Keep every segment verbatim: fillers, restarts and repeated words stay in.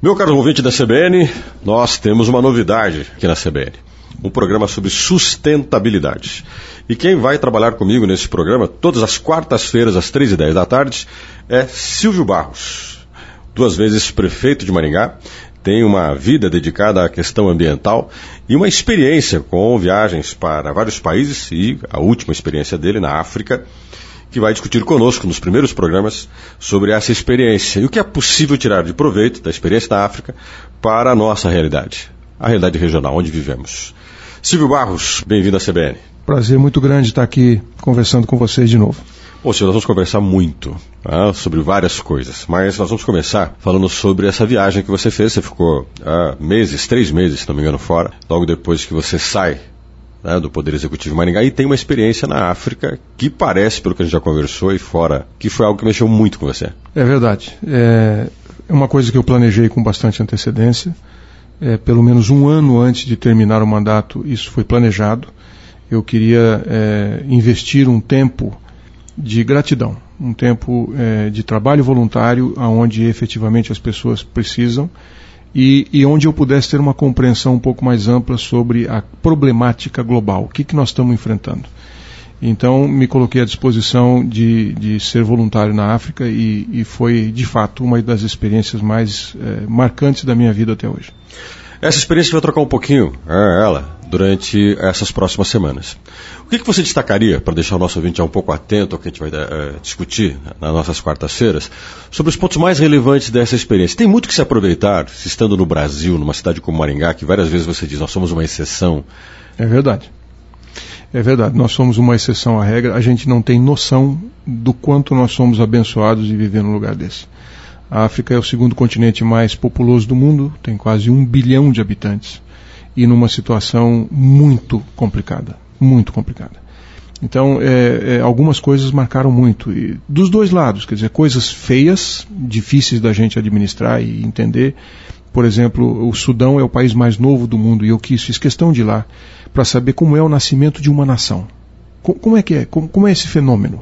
Meu caro ouvinte da C B N, nós temos uma novidade aqui na C B N. Um programa sobre sustentabilidade. E quem vai trabalhar comigo nesse programa, todas as quartas-feiras, às três e dez da tarde, é Silvio Barros. Duas vezes prefeito de Maringá, tem uma vida dedicada à questão ambiental e uma experiência com viagens para vários países e a última experiência dele na África, que vai discutir conosco nos primeiros programas sobre essa experiência e o que é possível tirar de proveito da experiência da África para a nossa realidade, a realidade regional onde vivemos. Silvio Barros, bem-vindo à C B N. Prazer muito grande estar aqui conversando com vocês de novo. Bom, Silvio, nós vamos conversar muito ah, sobre várias coisas, mas nós vamos começar falando sobre essa viagem que você fez. Você ficou ah, meses, três meses, se não me engano, fora, logo depois que você sai né, do Poder Executivo de Maringá, e tem uma experiência na África que parece, pelo que a gente já conversou e fora, que foi algo que mexeu muito com você. É verdade. É uma coisa que eu planejei com bastante antecedência. É, pelo menos um ano antes de terminar o mandato, isso foi planejado. Eu queria é, investir um tempo de gratidão, um tempo é, de trabalho voluntário, onde efetivamente as pessoas precisam, e, e onde eu pudesse ter uma compreensão um pouco mais ampla sobre a problemática global, o que, que nós estamos enfrentando. Então, me coloquei à disposição de, de ser voluntário na África e, e foi, de fato, uma das experiências mais é, marcantes da minha vida até hoje. Essa experiência vai trocar um pouquinho, é, ela, durante essas próximas semanas. O que, que você destacaria, para deixar o nosso ouvinte já um pouco atento ao que a gente vai é, discutir nas nossas quartas-feiras, sobre os pontos mais relevantes dessa experiência? Tem muito que se aproveitar, se estando no Brasil, numa cidade como Maringá, que várias vezes você diz, nós somos uma exceção. É verdade. É verdade, nós somos uma exceção à regra, a gente não tem noção do quanto nós somos abençoados de viver num lugar desse. A África é o segundo continente mais populoso do mundo, tem quase um bilhão de habitantes, e numa situação muito complicada, muito complicada. Então, é, é, algumas coisas marcaram muito, e dos dois lados, quer dizer, coisas feias, difíceis da gente administrar e entender. Por exemplo, o Sudão é o país mais novo do mundo, e eu quis, fiz questão de ir lá, para saber como é o nascimento de uma nação. Como é que é? Como, como é esse fenômeno?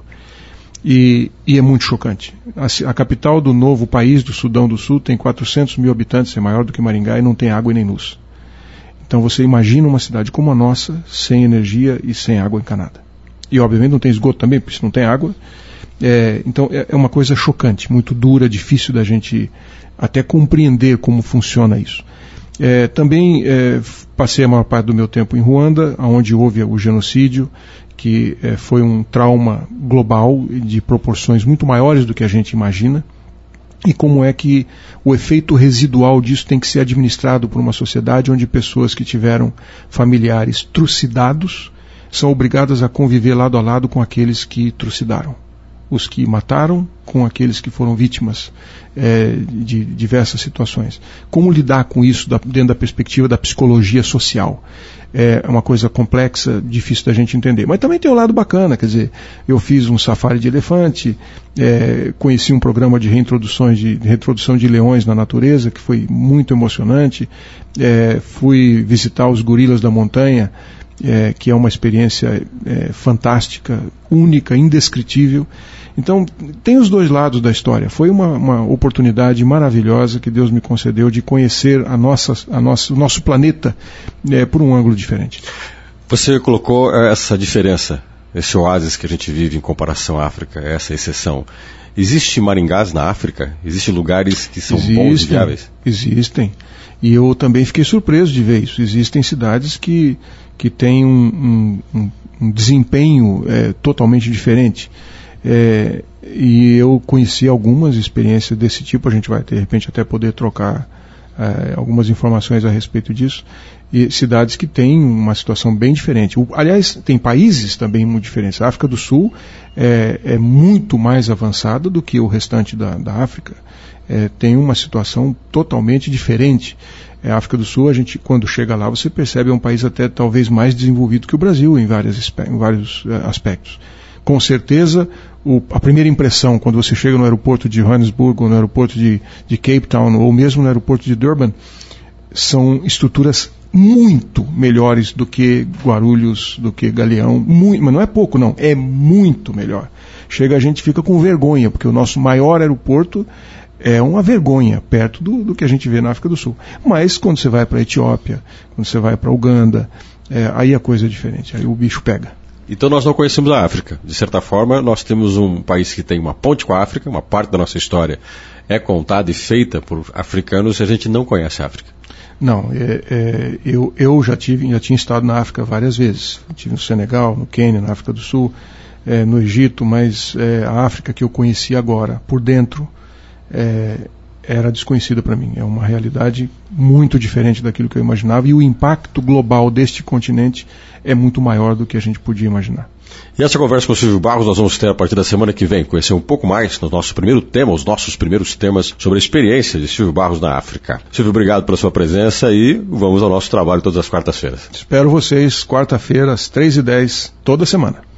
E, e é muito chocante. A, a capital do novo país, do Sudão do Sul, tem quatrocentos mil habitantes, é maior do que Maringá, e não tem água e nem luz. Então você imagina uma cidade como a nossa, sem energia e sem água encanada. E obviamente não tem esgoto também, porque se não tem água. É, então é, é uma coisa chocante, muito dura, difícil da gente até compreender como funciona isso. É, também é, passei a maior parte do meu tempo em Ruanda, onde houve o genocídio, que é, foi um trauma global de proporções muito maiores do que a gente imagina, e como é que o efeito residual disso tem que ser administrado por uma sociedade onde pessoas que tiveram familiares trucidados são obrigadas a conviver lado a lado com aqueles que trucidaram, os que mataram com aqueles que foram vítimas é, de diversas situações. Como lidar com isso da, dentro da perspectiva da psicologia social? É uma coisa complexa, difícil da gente entender. Mas também tem o lado bacana, quer dizer, eu fiz um safari de elefante, é, conheci um programa de reintroduções de, de reintrodução de leões na natureza, que foi muito emocionante, é, fui visitar os gorilas da montanha, é, que é uma experiência é, fantástica, única, indescritível. Então, tem os dois lados da história. Foi uma, uma oportunidade maravilhosa que Deus me concedeu de conhecer a nossa, a nossa, o nosso planeta é, por um ângulo diferente. Você colocou essa diferença, esse oásis que a gente vive em comparação à África, essa exceção. Existe Maringás na África? Existem lugares que são existem, bons e viáveis? Existem. E eu também fiquei surpreso de ver isso. Existem cidades que, que têm um, um, um desempenho é, totalmente diferente. É, e eu conheci algumas experiências desse tipo, a gente vai de repente até poder trocar é, algumas informações a respeito disso, e cidades que têm uma situação bem diferente. O, aliás, tem países também muito diferentes. A África do Sul é, é muito mais avançada do que o restante da, da África, é, tem uma situação totalmente diferente. É, a África do Sul, a gente, quando chega lá, você percebe é um país até talvez mais desenvolvido que o Brasil em, várias, em vários é, aspectos. Com certeza, o, a primeira impressão quando você chega no aeroporto de Johannesburg, ou no aeroporto de, de Cape Town, ou mesmo no aeroporto de Durban, são estruturas muito melhores do que Guarulhos, do que Galeão, muito, mas não é pouco não, é muito melhor. Chega, a gente fica com vergonha, porque o nosso maior aeroporto é uma vergonha perto do, do que a gente vê na África do Sul. Mas quando você vai para a Etiópia, quando você vai para a Uganda, é, aí a coisa é diferente, aí o bicho pega. Então nós não conhecemos a África. De certa forma, nós temos um país que tem uma ponte com a África, uma parte da nossa história é contada e feita por africanos e a gente não conhece a África. Não, é, é, eu, eu já, tive, já tinha estado na África várias vezes. Estive no Senegal, no Quênia, na África do Sul, é, no Egito, mas é, a África que eu conheci agora, por dentro, é, era desconhecida para mim. É uma realidade muito diferente daquilo que eu imaginava e o impacto global deste continente é muito maior do que a gente podia imaginar. E essa conversa com o Silvio Barros nós vamos ter a partir da semana que vem, conhecer um pouco mais no nosso primeiro tema, os nossos primeiros temas sobre a experiência de Silvio Barros na África. Silvio, obrigado pela sua presença e vamos ao nosso trabalho todas as quartas-feiras. Espero vocês quarta-feira às três e dez, toda semana.